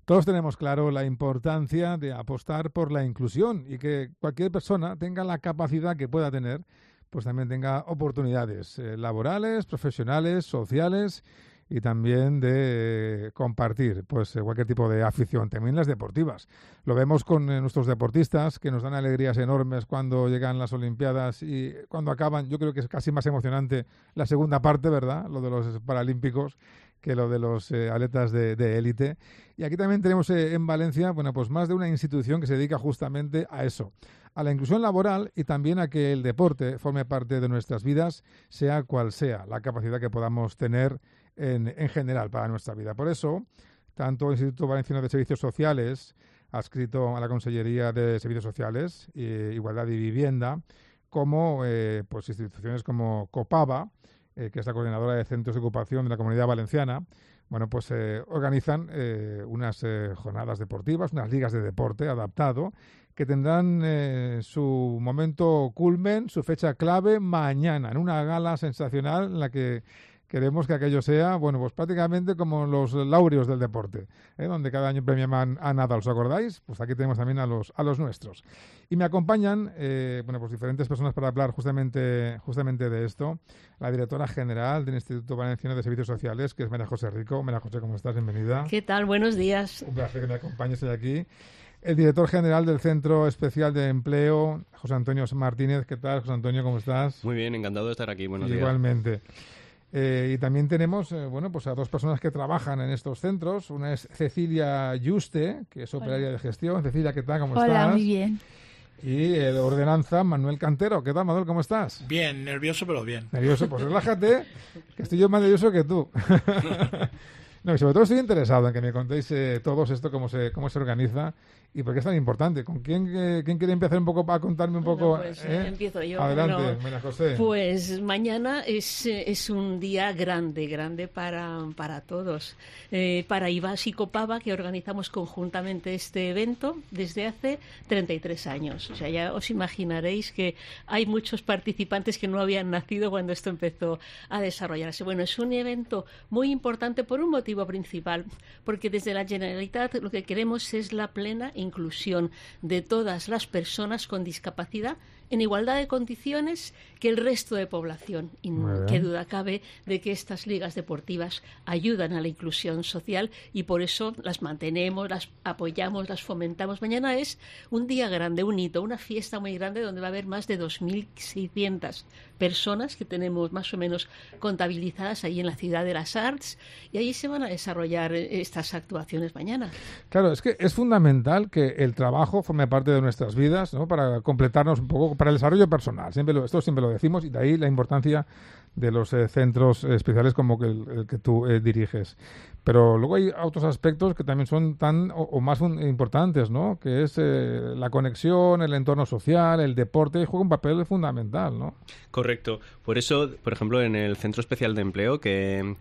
Todos tenemos claro la importancia de apostar por la inclusión y que cualquier persona tenga la capacidad que pueda tener, pues también tenga oportunidades laborales, profesionales, sociales y también de compartir pues cualquier tipo de afición, también las deportivas. Lo vemos con nuestros deportistas que nos dan alegrías enormes cuando llegan las Olimpiadas y cuando acaban. Yo creo que es casi más emocionante la segunda parte, ¿verdad? Lo de los Paralímpicos que lo de los atletas de élite. Y aquí también tenemos en Valencia, bueno, pues más de una institución que se dedica justamente a eso, a la inclusión laboral y también a que el deporte forme parte de nuestras vidas, sea cual sea la capacidad que podamos tener en general para nuestra vida. Por eso, tanto el Instituto Valenciano de Servicios Sociales, adscrito a la Consellería de Servicios Sociales, Igualdad y Vivienda, como pues instituciones como Copava, que es la coordinadora de centros de ocupación de la Comunidad Valenciana, bueno, pues organizan unas jornadas deportivas, unas ligas de deporte adaptado, que tendrán su momento culmen, su fecha clave mañana, en una gala sensacional en la que queremos que aquello sea, bueno, pues prácticamente como los laureos del deporte, donde cada año premian a Nadal, ¿os acordáis? Pues aquí tenemos también a los nuestros. Y me acompañan, bueno, pues diferentes personas para hablar justamente de esto. La directora general del Instituto Valenciano de Servicios Sociales, que es María José Rico. María José, ¿cómo estás? Bienvenida. ¿Qué tal? Buenos días. Un placer que me acompañes hoy aquí. El director general del Centro Especial de Empleo, José Antonio Martínez. ¿Qué tal, José Antonio? ¿Cómo estás? Muy bien, encantado de estar aquí. Buenos días. Igualmente. Y también tenemos, bueno, pues a dos personas que trabajan en estos centros. Una es Cecilia Yuste, que es operaria de gestión. Cecilia, ¿qué tal? ¿Cómo estás? Hola, muy bien. Y el ordenanza, Manuel Cantero. ¿Qué tal, Manuel? ¿Cómo estás? Bien, nervioso, pero bien. Nervioso, pues relájate, que estoy yo más nervioso que tú. No, y sobre todo estoy interesado en que me contéis todos esto, cómo se organiza y por qué es tan importante. ¿Con quién quiere empezar un poco para contarme un poco? Bueno, pues empiezo yo. Adelante, María José. Pues mañana es un día grande para todos. Para IVAS y Copava, que organizamos conjuntamente este evento desde hace 33 años. O sea, ya os imaginaréis que hay muchos participantes que no habían nacido cuando esto empezó a desarrollarse. Bueno, es un evento muy importante por un motivo principal, porque desde la Generalitat lo que queremos es la plena inclusión de todas las personas con discapacidad en igualdad de condiciones que el resto de población. Y qué duda cabe de que estas ligas deportivas ayudan a la inclusión social y por eso las mantenemos, las apoyamos, las fomentamos. Mañana es un día grande, un hito, una fiesta muy grande donde va a haber más de 2.600 personas que tenemos más o menos contabilizadas ahí en la Ciudad de las Arts y ahí se van a desarrollar estas actuaciones mañana. Claro, es que es fundamental que el trabajo forme parte de nuestras vidas, ¿no? Para completarnos un poco, para el desarrollo personal. Esto siempre lo decimos y de ahí la importancia de los centros especiales como el que tú diriges. Pero luego hay otros aspectos que también son tan o más importantes, ¿no? Que es la conexión, el entorno social, el deporte, juega un papel fundamental, ¿no? Correcto. Por eso, por ejemplo, en el Centro Especial de Empleo que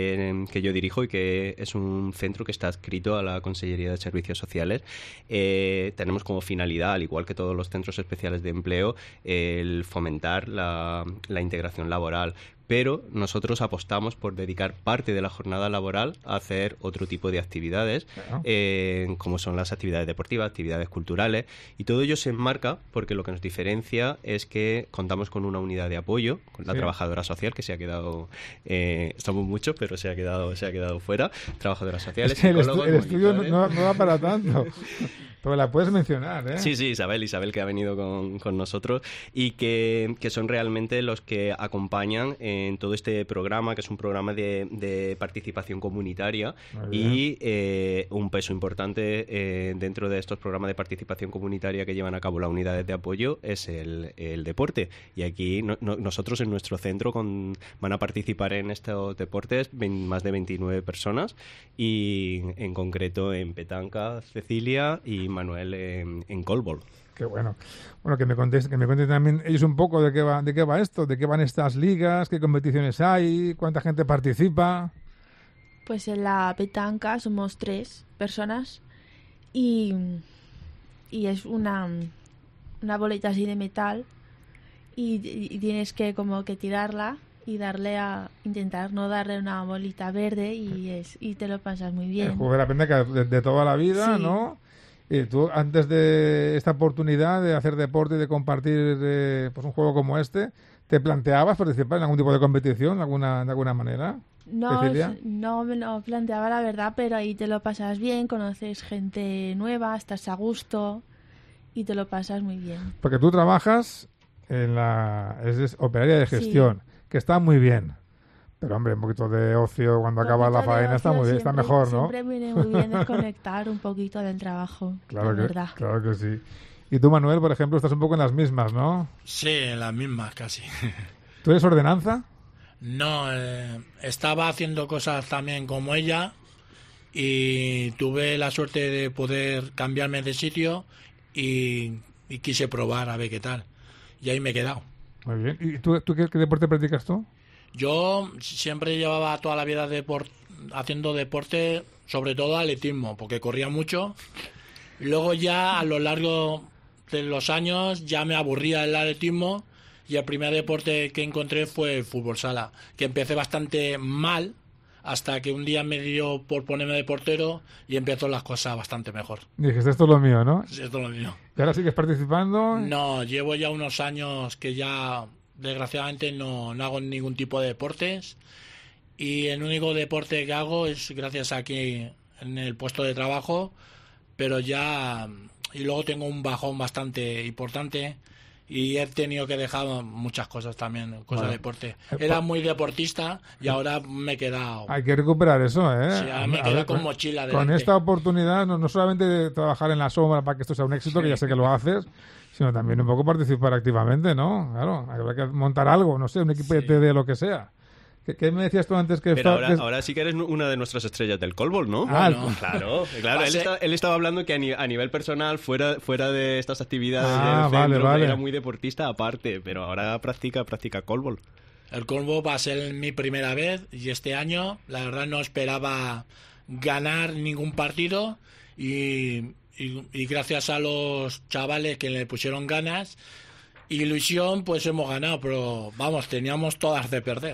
yo dirijo y que es un centro que está adscrito a la Consellería de Servicios Sociales, tenemos como finalidad, al igual que todos los centros especiales de empleo, el fomentar la integración laboral. Pero nosotros apostamos por dedicar parte de la jornada laboral a hacer otro tipo de actividades, como son las actividades deportivas, actividades culturales, y todo ello se enmarca porque lo que nos diferencia es que contamos con una unidad de apoyo, con la trabajadora social, que se ha quedado, estamos muchos, pero se ha quedado fuera, trabajadoras sociales, psicólogos, el estudio no va para tanto. Pero la puedes mencionar, ¿eh? Sí, Isabel que ha venido con nosotros y que son realmente los que acompañan en todo este programa, que es un programa de participación comunitaria y un peso importante dentro de estos programas de participación comunitaria que llevan a cabo las unidades de apoyo es el deporte. Y aquí nosotros en nuestro centro van a participar en estos deportes más de 29 personas y en concreto en petanca, Cecilia y Manuel en goalball. Qué bueno. Bueno, que me contéis también ellos un poco de qué va esto, de qué van estas ligas, qué competiciones hay, cuánta gente participa. Pues en la petanca somos 3 personas y es una boleta así de metal y tienes que como que tirarla y intentar no darle una bolita verde y te lo pasas muy bien. El juego de aprende que de toda la vida, Sí. ¿no? Y tú, antes de esta oportunidad de hacer deporte y de compartir pues un juego como este, ¿te planteabas participar en algún tipo de competición de alguna manera? Cecilia. No me lo planteaba la verdad, pero ahí te lo pasas bien, conoces gente nueva, estás a gusto y te lo pasas muy bien. Porque tú trabajas es operaria de gestión, que está muy bien. Pero, hombre, un poquito de ocio cuando acaba la faena está muy bien, está mejor, ¿no? Siempre viene muy bien desconectar un poquito del trabajo, la verdad. Claro que sí. Y tú, Manuel, por ejemplo, estás un poco en las mismas, ¿no? Sí, en las mismas casi. ¿Tú eres ordenanza? No, estaba haciendo cosas también como ella y tuve la suerte de poder cambiarme de sitio y quise probar a ver qué tal. Y ahí me he quedado. Muy bien. ¿Y tú qué deporte practicas tú? Yo siempre llevaba toda la vida haciendo deporte, sobre todo atletismo, porque corría mucho. Luego ya a lo largo de los años ya me aburría el atletismo y el primer deporte que encontré fue el fútbol sala, que empecé bastante mal hasta que un día me dio por ponerme de portero y empezó las cosas bastante mejor. Dijiste, esto es lo mío, ¿no? Sí, esto es lo mío. ¿Y ahora sigues participando? No, llevo ya unos años que ya desgraciadamente no hago ningún tipo de deportes y el único deporte que hago es gracias a aquí en el puesto de trabajo, pero ya y luego tengo un bajón bastante importante y he tenido que dejar muchas cosas también, cosas de deporte. Era muy deportista y ahora me he quedado... Hay que recuperar eso, ¿eh? Sí, ahora me he quedado con mochila delante. Con esta oportunidad, no solamente de trabajar en la sombra para que esto sea un éxito, que ya sé que lo haces, sino también un poco participar activamente, ¿no? Claro, habrá que montar algo, no sé, un equipo de TD, lo que sea. ¿Qué me decías tú antes que... Pero ahora sí que eres una de nuestras estrellas del Callball, ¿no? Ah, no. Claro. Él estaba hablando que a nivel personal, fuera de estas actividades del vale, centro, vale. era muy deportista aparte, pero ahora practica Callball. El Callball va a ser mi primera vez y este año, la verdad, no esperaba ganar ningún partido y gracias a los chavales que le pusieron ganas, ilusión, pues hemos ganado, pero vamos, teníamos todas de perder.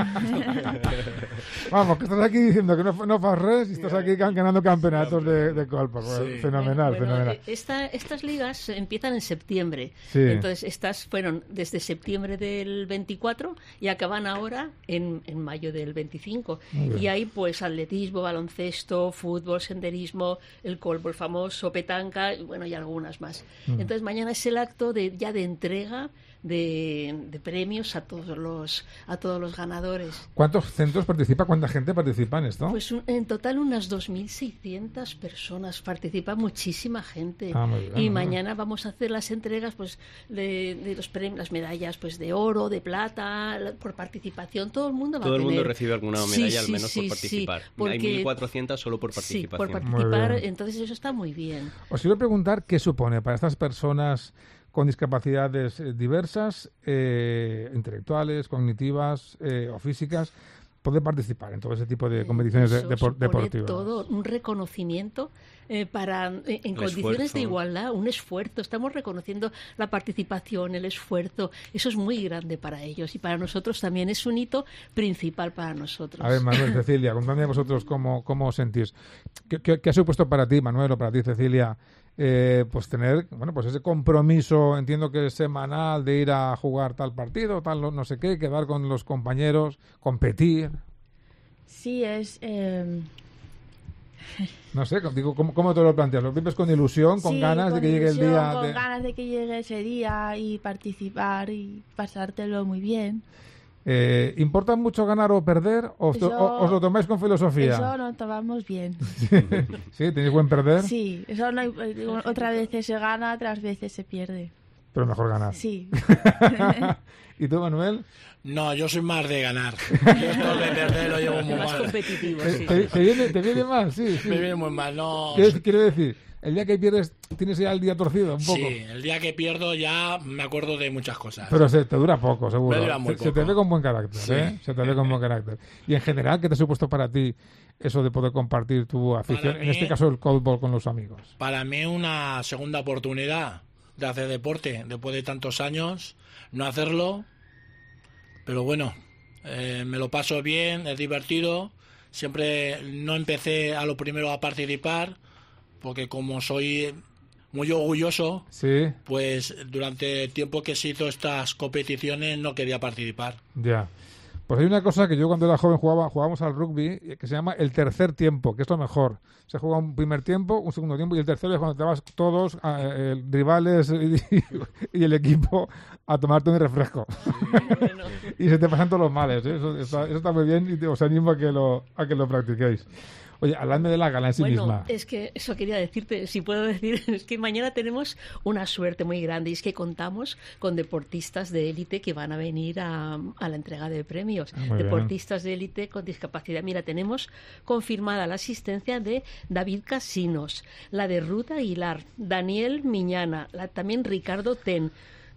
Vamos, que estás aquí diciendo que no fas res y estás aquí ganando campeonatos de Callball. Sí. Fenomenal, Bueno, fenomenal. Estas ligas empiezan en septiembre. Sí. Entonces, estas fueron desde septiembre del 24 y acaban ahora en mayo del 25. Muy bien. Y hay pues atletismo, baloncesto, fútbol, senderismo, el Callball famoso, petanca, y bueno, y algunas más. Entonces, mañana es el acto de entrega de premios a todos los ganadores. ¿Cuántos centros participa? ¿Cuánta gente participa en esto? Pues en total unas 2.600 personas, participa muchísima gente. Muy bien, Y muy bien. mañana vamos a hacer las entregas pues de los premios, las medallas pues de oro, de plata, por participación, todo el mundo va a Todo el tener. mundo recibe alguna medalla al menos por sí, participar. porque- Hay 1.400 solo por Sí, participación. por Muy participar, bien. entonces eso está muy bien. Os quiero preguntar qué supone para estas personas con discapacidades diversas, intelectuales, cognitivas o físicas, poder participar en todo ese tipo de competiciones Eso supone deportivas. todo un reconocimiento en condiciones esfuerzo. de igualdad, un esfuerzo. Estamos reconociendo la participación, el esfuerzo. Eso es muy grande para ellos y para nosotros también es un hito principal para nosotros. A ver, Manuel, Cecilia, contadme vosotros cómo os sentís. ¿Qué ha supuesto para ti, Manuel, o para ti, Cecilia, pues tener pues ese compromiso, entiendo que es semanal, de ir a jugar tal partido, tal no sé qué, quedar con los compañeros, competir? Sí, es... No sé, digo, ¿cómo te lo planteas? ¿Lo vives con ilusión, con sí, ganas de con que llegue el ilusión, día? con ganas de que llegue ese día y participar y pasártelo muy bien. ¿Importa mucho ganar o perder? ¿O os lo tomáis con filosofía? Eso nos tomamos bien. ¿Sí? ¿Tenéis buen perder? Sí, eso no hay, otras veces se gana, otras veces se pierde. Pero mejor ganar. Sí. ¿Y tú, Manuel? No, yo soy más de ganar. Yo esto de perder lo llevo muy Más mal. competitivo, sí. ¿Te viene mal? Sí. Me viene muy mal, no... Quiero decir, el día que pierdes tienes ya el día torcido un poco. Sí, el día que pierdo ya me acuerdo de muchas cosas. Pero te dura poco, seguro. Me dura muy Se te poco. ve con buen carácter, Sí. ¿eh? Se te ve con buen carácter. Y en general, ¿qué te ha supuesto para ti eso de poder compartir tu afición, Para en mí- este caso el Callball, con los amigos? Para mí una segunda oportunidad de hacer deporte después de tantos años, no hacerlo, pero bueno, Me lo paso bien, es divertido. Siempre no empecé a lo primero a participar, porque como soy muy orgulloso, Sí, pues durante el tiempo que se hizo estas competiciones no quería participar. ya. Pues hay una cosa que yo cuando era joven jugábamos al rugby, que se llama el tercer tiempo, que es lo mejor. Se juega un primer tiempo, un segundo tiempo y el tercero es cuando te vas todos, rivales y el equipo, a tomarte un refresco. Bueno, Y se te pasan todos los males, ¿eh? Eso está muy bien y os animo a que lo practiquéis. Oye, habladme de la gala en sí bueno, misma. es que eso quería decirte, si puedo decir, es que mañana tenemos una suerte muy grande y es que contamos con deportistas de élite que van a venir a la entrega de premios. Muy Deportistas de élite con discapacidad. Mira, tenemos confirmada la asistencia de David Casinos, la de Ruth Aguilar, Daniel Miñana, también Ricardo Ten,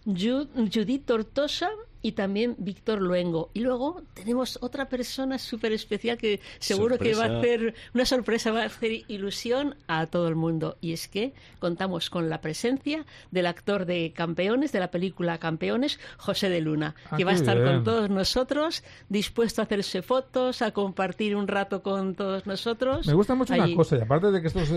Judith Tortosa y también Víctor Luengo. Y luego tenemos otra persona súper especial que seguro que va a hacer una sorpresa, va a hacer ilusión a todo el mundo. Y es que contamos con la presencia del actor de Campeones, de la película Campeones, José de Luna, que va a estar con todos nosotros, dispuesto a hacerse fotos, a compartir un rato con todos nosotros. Me gusta mucho una cosa, y aparte de que estos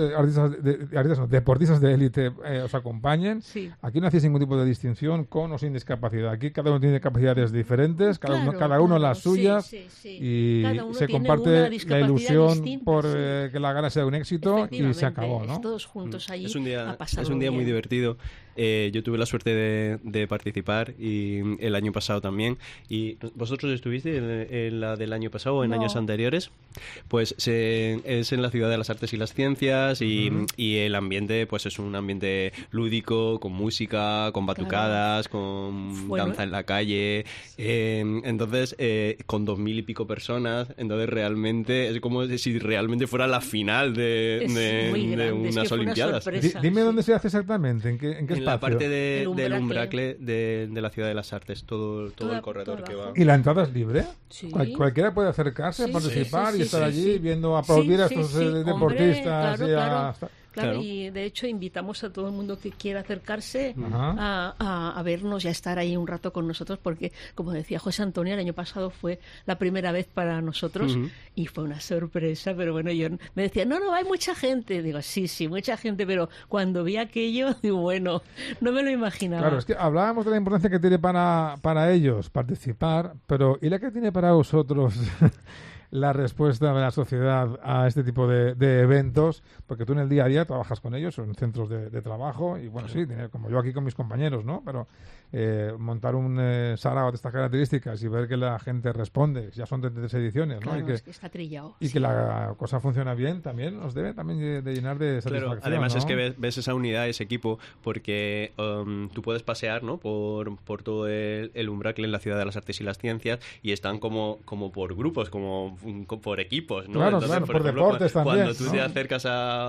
deportistas de élite os acompañen, Sí. aquí no hacéis ningún tipo de distinción con o sin discapacidad. Aquí cada uno tiene capacidades diferentes, cada uno las suyas, sí, sí. y Cada uno se tiene una comparte la discapacidad ilusión distinta, por sí. que la gala sea un éxito y se acabó, Efectivamente, ¿no? todos juntos allí Es un día, a pasarlo es un día muy bien. divertido. Yo tuve la suerte de participar y el año pasado también. ¿Y vosotros estuvisteis en la del año pasado o en No. años anteriores? Pues es en la Ciudad de las Artes y las Ciencias y el ambiente pues es un ambiente lúdico, con música, con batucadas, con Bueno. danza en la calle. Entonces, con 2000 y pico personas, entonces realmente es como si realmente fuera la final de muy grande, es que unas fue una Olimpiadas. sorpresa. Dime Sí. dónde se hace exactamente, en qué En espacio. la parte del Umbracle. Umbracle de la Ciudad de las Artes, todo Toda- el corredor todo que va. abajo. ¿Y la entrada es libre? Sí. Cualquiera puede acercarse, Sí, participar sí, y sí, estar sí, allí sí. viendo aplaudir a Sí, estos sí, sí. deportistas. Hombre, y claro. Claro, Claro. y de hecho invitamos a todo el mundo que quiera acercarse Ajá. a vernos y a estar ahí un rato con nosotros, porque, como decía José Antonio, el año pasado fue la primera vez para nosotros y fue una sorpresa, pero bueno, yo me decía, no, hay mucha gente. Digo, sí, mucha gente, pero cuando vi aquello, digo, bueno, no me lo imaginaba. Claro, es que hablábamos de la importancia que tiene para ellos participar, pero ¿y la que tiene para vosotros la respuesta de la sociedad a este tipo de eventos? Porque tú en el día a día trabajas con ellos, en centros de trabajo, y bueno, sí, como yo aquí con mis compañeros, ¿no? Pero montar un sarao de estas características y ver que la gente responde, ya son 33 ediciones, ¿no? Claro, Y que, es que está trillado. y sí. que la cosa funciona bien, también os debe también de llenar de satisfacción. Claro, además ¿no? es que ves esa unidad, ese equipo, porque tú puedes pasear, ¿no? por todo el Umbracle en la Ciudad de las Artes y las Ciencias y están como por grupos, como por equipos, ¿no? Claro, Entonces, por deportes también, cuando tú ¿no? te acercas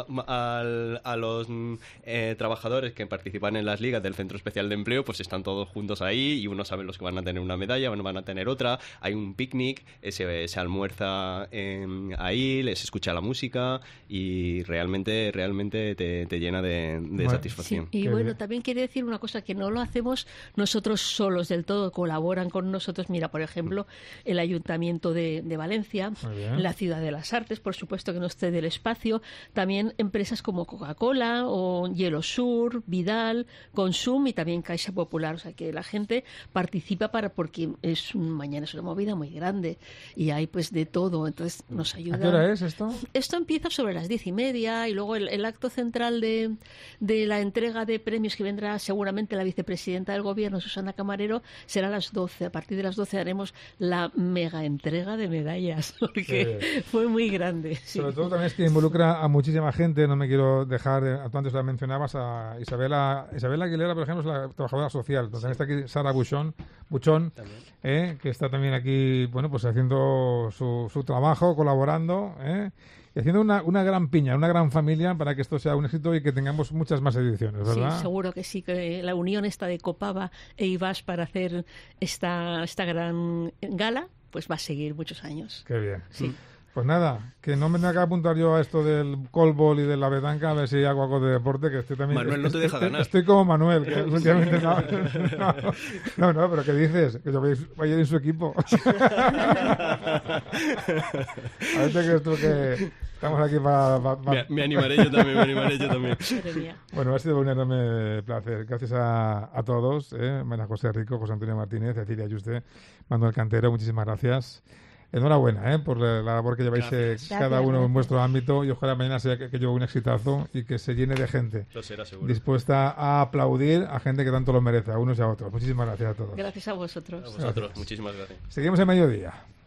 a los trabajadores que participan en las ligas del Centro Especial de Empleo, pues están todos juntos ahí y unos saben los que van a tener una medalla, van a tener otra, hay un picnic, se almuerza ahí, les escucha la música y realmente te llena de Bueno, satisfacción. Sí, y Qué bueno, bien. también quería decir una cosa, que no lo hacemos nosotros solos del todo, colaboran con nosotros. Mira, por ejemplo, el Ayuntamiento de Valencia, Muy bien. la Ciudad de las Artes, por supuesto que no esté del espacio, también empresas como Coca-Cola o Hielo Sur, Vidal, Consum y también Caixa Popular. O sea, que la gente participa porque mañana es una movida muy grande y hay pues de todo, entonces nos ayuda. ¿A qué hora es esto? Esto empieza sobre las 10:30 y luego el acto central de la entrega de premios, que vendrá seguramente la vicepresidenta del gobierno, Susana Camarero, será a las 12. A partir de las 12 haremos la mega entrega de medallas, porque fue muy grande. Sí. Sobre todo también es que involucra a muchísima gente. No me quiero dejar, tú antes la mencionabas, a Isabela Aguilera, por ejemplo, es la trabajadora social. También está aquí Sara Buchón, que está también aquí, bueno, pues haciendo su trabajo, colaborando, y haciendo una gran piña, una gran familia para que esto sea un éxito y que tengamos muchas más ediciones, ¿verdad? Sí, seguro que sí, que la unión está de Copava e IVAS para hacer esta gran gala, pues va a seguir muchos años. Qué bien. Sí. Pues nada, que no me tenga que apuntar yo a esto del colbol y de la petanca, a ver si hago algo de deporte, que estoy también... Manuel no te deja ganar. Estoy como Manuel, que últimamente no, pero ¿qué dices? Que yo vaya en su equipo. A ver, que esto que estamos aquí para... Me animaré yo también, Madre mía. Bueno, ha sido un enorme placer. Gracias a todos, María José Rico, José Antonio Martínez, Cecilia Yuste, Manuel Cantero, muchísimas gracias. Enhorabuena por la labor que lleváis cada uno en vuestro ámbito, y ojalá mañana sea que lleve un exitazo y que se llene de gente Lo será, seguro. dispuesta a aplaudir a gente que tanto lo merece, a unos y a otros. Muchísimas gracias a todos. Gracias a vosotros. A vosotros, muchísimas gracias. Seguimos en mediodía.